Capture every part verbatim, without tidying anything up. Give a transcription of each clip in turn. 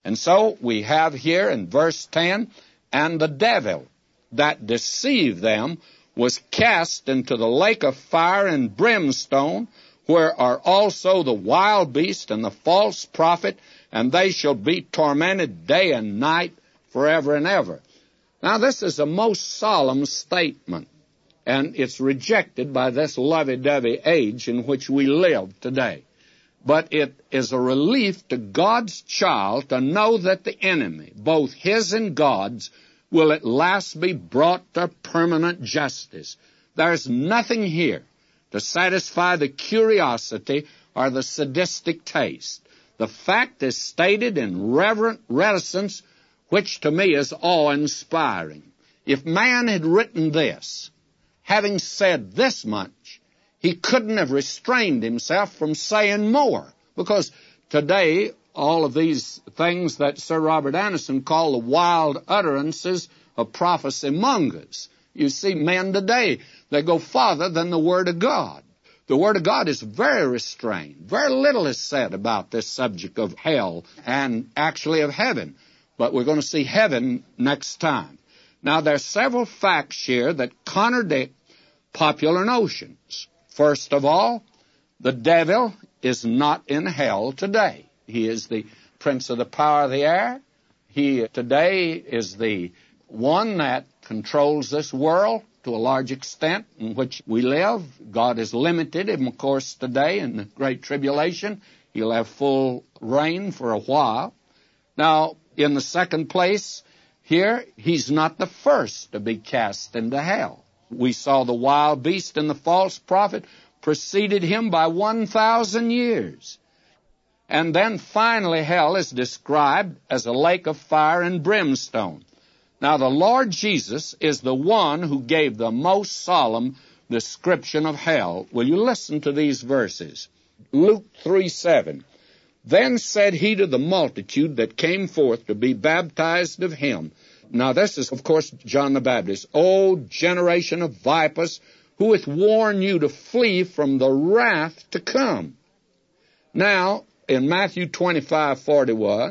And so we have here in verse ten, and the devil that deceived them was cast into the lake of fire and brimstone, where are also the wild beast and the false prophet, and they shall be tormented day and night forever and ever. Now, this is a most solemn statement, and it's rejected by this lovey-dovey age in which we live today. But it is a relief to God's child to know that the enemy, both his and God's, will at last be brought to permanent justice. There's nothing here to satisfy the curiosity or the sadistic taste. The fact is stated in reverent reticence, which to me is awe-inspiring. If man had written this, having said this much, he couldn't have restrained himself from saying more, because today all of these things that Sir Robert Anderson called the wild utterances of prophecy mongers. You see men today, they go farther than the Word of God. The Word of God is very restrained. Very little is said about this subject of hell and actually of heaven. But we're going to see heaven next time. Now, there are several facts here that contradict popular notions. First of all, the devil is not in hell today. He is the prince of the power of the air. He today is the one that controls this world to a large extent in which we live. God has limited him, of course, today in the Great Tribulation. He'll have full reign for a while. Now, in the second place, here, he's not the first to be cast into hell. We saw the wild beast and the false prophet preceded him by one thousand years. And then finally hell is described as a lake of fire and brimstone. Now the Lord Jesus is the one who gave the most solemn description of hell. Will you listen to these verses? Luke three seven. Then said he to the multitude that came forth to be baptized of him. Now this is, of course, John the Baptist. O generation of vipers, who hath warned you to flee from the wrath to come? Now, in Matthew twenty-five forty-one,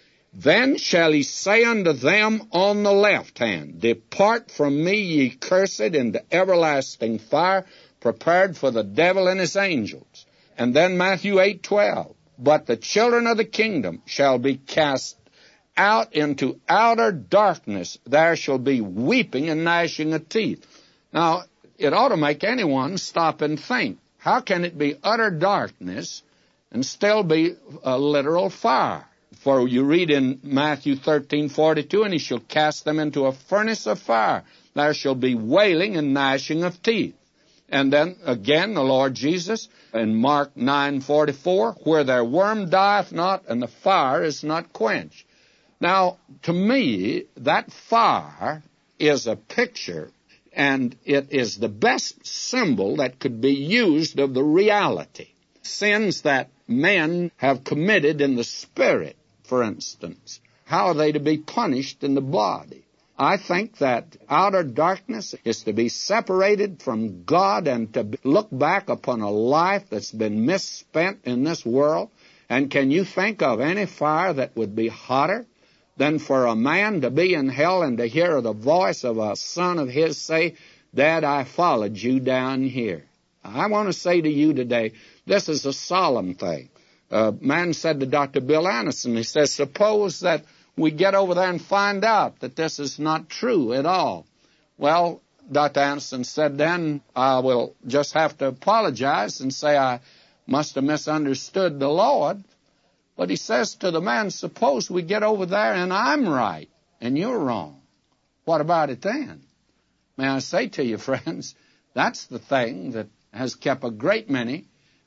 then shall he say unto them on the left hand, Depart from me, ye cursed, into everlasting fire, prepared for the devil and his angels. And then Matthew eight twelve, But the children of the kingdom shall be cast out into outer darkness. There shall be weeping and gnashing of teeth. Now, it ought to make anyone stop and think, how can it be utter darkness and still be a literal fire? For you read in Matthew thirteen forty-two, and he shall cast them into a furnace of fire. There shall be wailing and gnashing of teeth. And then again the Lord Jesus in Mark nine forty-four, where their worm dieth not and the fire is not quenched. Now, to me, that fire is a picture, and it is the best symbol that could be used of the reality. Sins that men have committed in the spirit, for instance, how are they to be punished in the body? I think that outer darkness is to be separated from God and to look back upon a life that's been misspent in this world. And can you think of any fire that would be hotter than for a man to be in hell and to hear the voice of a son of his say, Dad, I followed you down here? I want to say to you today, this is a solemn thing. A man said to Doctor Bill Anderson, he says, suppose that we get over there and find out that this is not true at all. Well, Doctor Anderson said, then I will just have to apologize and say I must have misunderstood the Lord. But he says to the man, suppose we get over there and I'm right and you're wrong. What about it then? May I say to you, friends, that's the thing that has kept a great many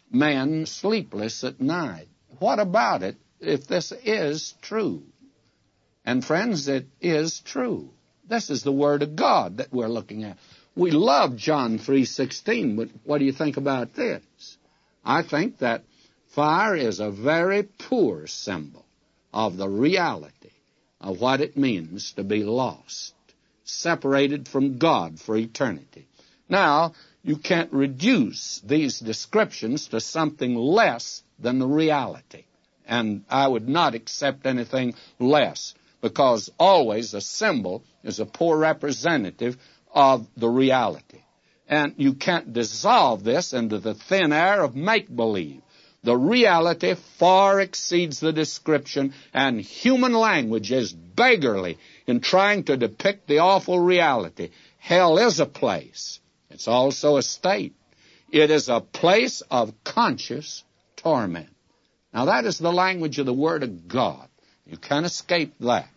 men sleepless at night. What about it if this is true? And friends, it is true. This is the Word of God that we're looking at. We love John three sixteen, but what do you think about this? I think that fire is a very poor symbol of the reality of what it means to be lost, separated from God for eternity. Now, you can't reduce these descriptions to something less than the reality. And I would not accept anything less, because always a symbol is a poor representative of the reality. And you can't dissolve this into the thin air of make-believe. The reality far exceeds the description, and human language is beggarly in trying to depict the awful reality. Hell is a place. It's also a state. It is a place of conscious torment. Now, that is the language of the Word of God. You can't escape that.